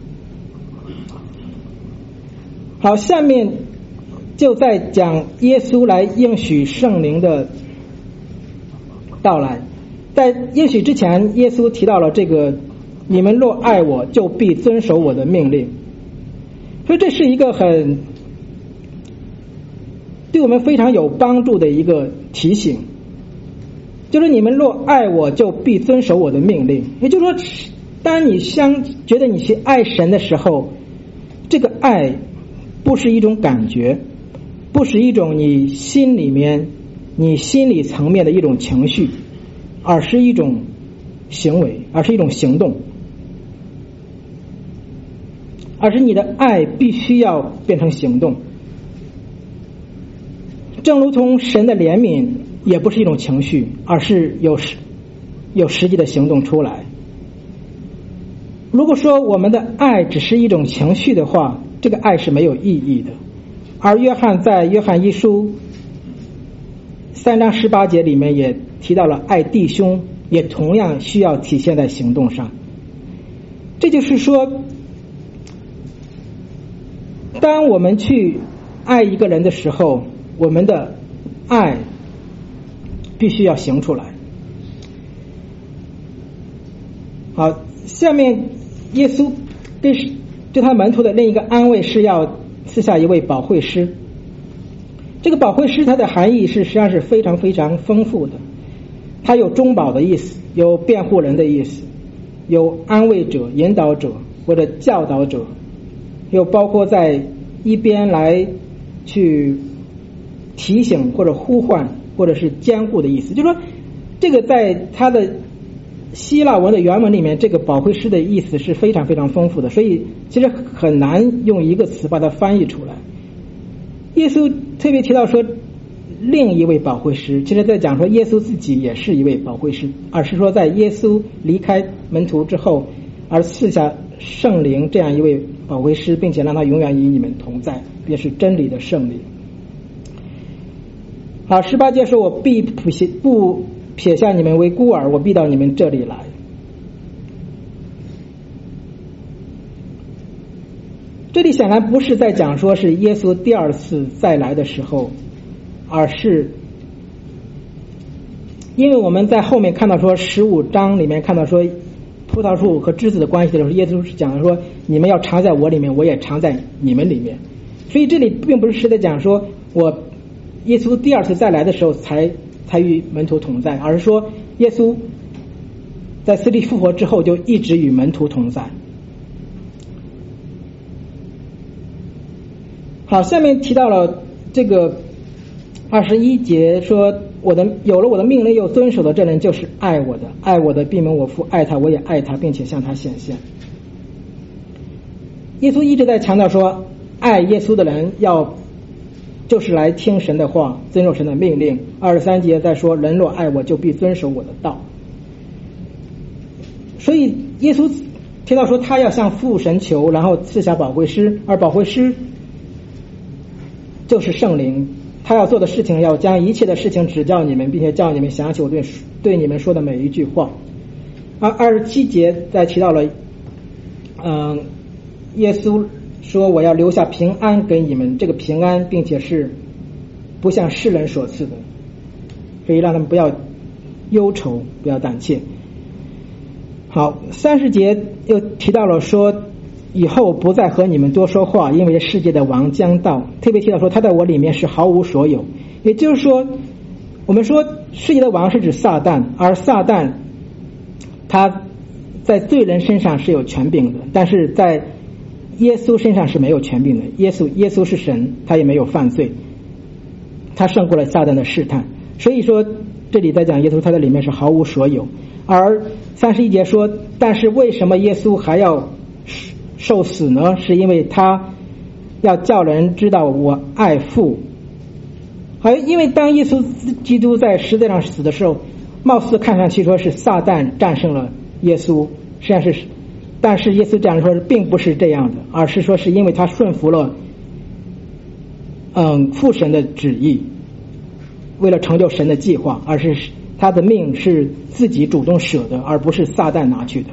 好，下面就在讲耶稣来应许圣灵的到来。在应许之前耶稣提到了这个你们若爱我就必遵守我的命令。所以这是一个很对我们非常有帮助的一个提醒，就是你们若爱我就必遵守我的命令。也就是说当你相觉得你去爱神的时候，这个爱不是一种感觉，不是一种你心里面你心理层面的一种情绪，而是一种行为，而是一种行动，而是你的爱必须要变成行动。正如同神的怜悯也不是一种情绪，而是有有实际的行动出来。如果说我们的爱只是一种情绪的话，这个爱是没有意义的。而约翰在约翰一书三章十八节里面也提到了爱弟兄也同样需要体现在行动上。这就是说当我们去爱一个人的时候，我们的爱必须要行出来。好，下面耶稣对对他门徒的另一个安慰是要赐下一位保惠师。这个保惠师它的含义是实际上是非常非常丰富的，它有中保的意思，有辩护人的意思， 有安慰者、引导者或者教导者，又包括在一边来去提醒或者呼唤或者是监护的意思。就是说这个在他的希腊文的原文里面，这个保惠师的意思是非常非常丰富的，所以其实很难用一个词把它翻译出来。耶稣特别提到说另一位保惠师，其实在讲说耶稣自己也是一位保惠师，而是说在耶稣离开门徒之后而赐下圣灵这样一位保惠师，并且让他永远与你们同在，也是真理的圣灵。好，十八节说，我必不不撇下你们为孤儿，我必到你们这里来。这里显然不是在讲说是耶稣第二次再来的时候，而是因为我们在后面看到说十五章里面看到说葡萄树和枝子的关系的时候，耶稣是讲说你们要常在我里面，我也常在你们里面。所以这里并不是是在讲说我耶稣第二次再来的时候才才与门徒同在，而是说耶稣在死里复活之后就一直与门徒同在。好，下面提到了这个二十一节说，我的有了我的命令又遵守的这人就是爱我的，爱我的必蒙我父爱他，我也爱他，并且向他显现。耶稣一直在强调说，爱耶稣的人要就是来听神的话，遵守神的命令。二十三节在说，人若爱我，就必遵守我的道。所以耶稣提到说，他要向父神求，然后赐下保惠师，而保惠师就是圣灵。他要做的事情，要将一切的事情指教你们，并且叫你们想起我对对你们说的每一句话。而二十七节在提到了，嗯，耶稣说我要留下平安给你们，这个平安并且是不像世人所赐的，所以让他们不要忧愁，不要胆怯。好，三十节又提到了说，以后不再和你们多说话，因为世界的王将到。特别提到说他在我里面是毫无所有，也就是说我们说世界的王是指撒旦，而撒旦他在罪人身上是有权柄的，但是在耶稣身上是没有权柄的。耶稣耶稣是神，他也没有犯罪，他胜过了撒旦的试探。所以说这里在讲耶稣他在里面是毫无所有。而三十一节说，但是为什么耶稣还要受死呢？是因为他要叫人知道我爱父。好，因为当耶稣基督在十字架上死的时候，貌似看上去说是撒旦战胜了耶稣，实际上是，但是耶稣这样说并不是这样的，而是说是因为他顺服了嗯父神的旨意，为了成就神的计划，而是他的命是自己主动舍的，而不是撒旦拿去的。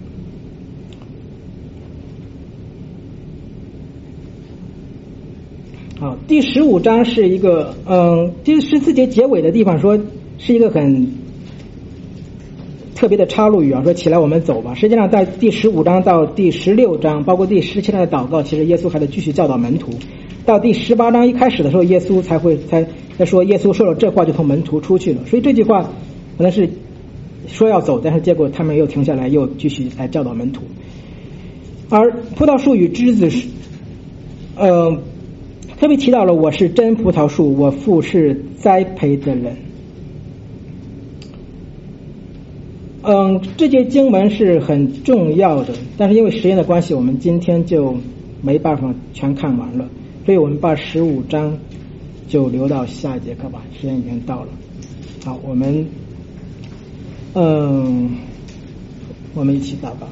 好，第十五章是一个嗯，第十四节结尾的地方说是一个很特别的插入语啊，说起来我们走吧。实际上在第十五章到第十六章，包括第十七章的祷告，其实耶稣还得继续教导门徒。到第十八章一开始的时候，耶稣才会才才说，耶稣说了这话就从门徒出去了。所以这句话可能是说要走，但是结果他们又停下来，又继续来教导门徒。而葡萄树与枝子是呃特别提到了我是真葡萄树，我父是栽培的人。嗯，这节经文是很重要的，但是因为时间的关系，我们今天就没办法全看完了，所以我们把十五章就留到下一节课吧，时间已经到了。好，我们嗯，我们一起祷告。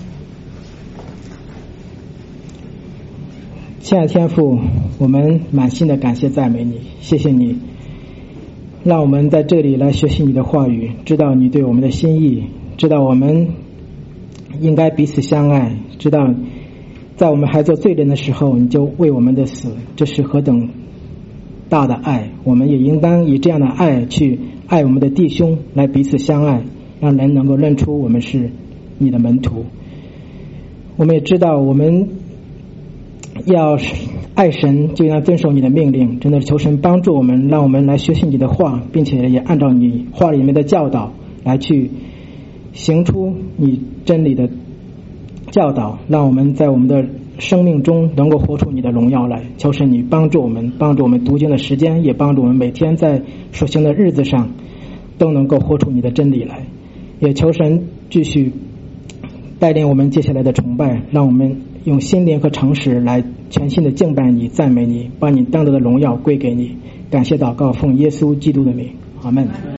亲爱的天父，我们满心的感谢赞美你，谢谢你让我们在这里来学习你的话语，知道你对我们的心意，知道我们应该彼此相爱，知道在我们还做罪人的时候你就为我们的死，这是何等大的爱，我们也应当以这样的爱去爱我们的弟兄，来彼此相爱，让人能够认出我们是你的门徒。我们也知道我们要爱神就应当遵守你的命令，真的求神帮助我们，让我们来学习你的话，并且也按照你话里面的教导来去行出你真理的教导，让我们在我们的生命中能够活出你的荣耀来。求神你帮助我们，帮助我们读经的时间，也帮助我们每天在所行的日子上都能够活出你的真理来。也求神继续带领我们接下来的崇拜，让我们用心灵和诚实来全心的敬拜你、赞美你，把你当得的荣耀归给你。感谢祷告，奉耶稣基督的名，阿们。